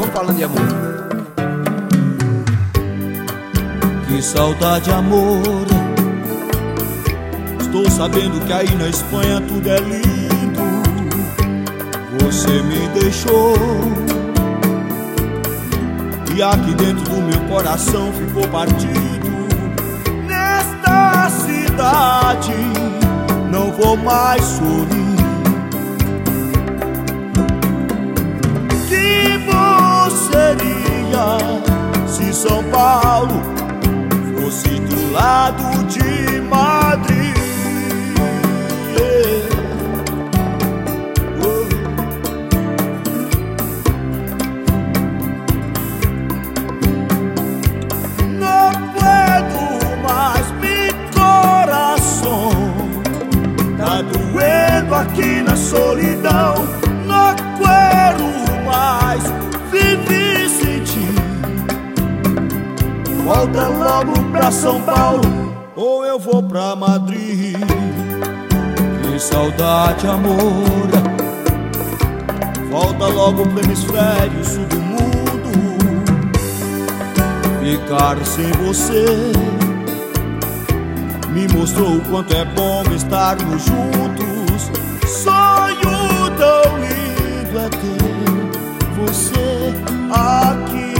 vamos falando de amor. Que saudade, amor. Estou sabendo que aí na Espanha tudo é lindo. Você me deixou e aqui dentro do meu coração ficou partido. Nesta cidade não vou mais sorrir. Que bom seria se São Paulo fosse do lado de Madrid. Aqui na solidão, não quero mais viver sem ti. Volta logo pra São Paulo, ou eu vou pra Madrid. Que saudade, amor. Volta logo pro hemisfério sul do mundo. Ficar sem você me mostrou o quanto é bom estarmos juntos. Sonho tão lindo é ter você aqui.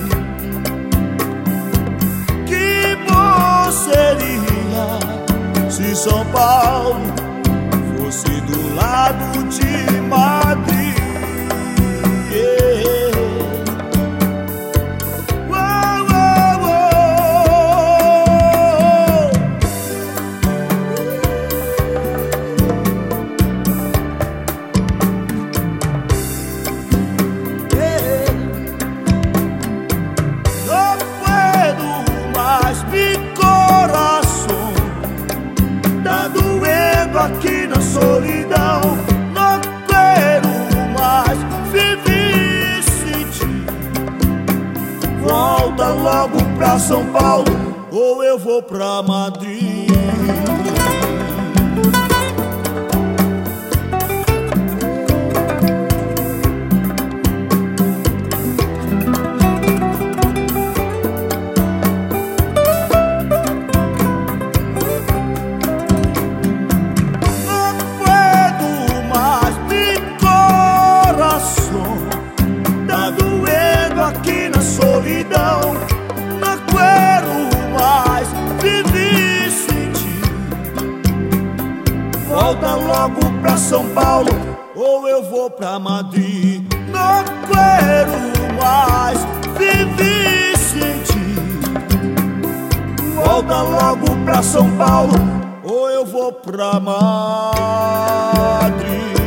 Que bom seria se São Paulo fosse do lado de Madrid. Aqui na solidão, não quero mais viver sem ti. Volta logo pra São Paulo, ou eu vou pra Madrid. Aqui na solidão, não quero mais viver sem ti. Volta logo pra São Paulo, ou eu vou pra Madrid. Não quero mais viver sem ti. Volta logo pra São Paulo, ou eu vou pra Madrid.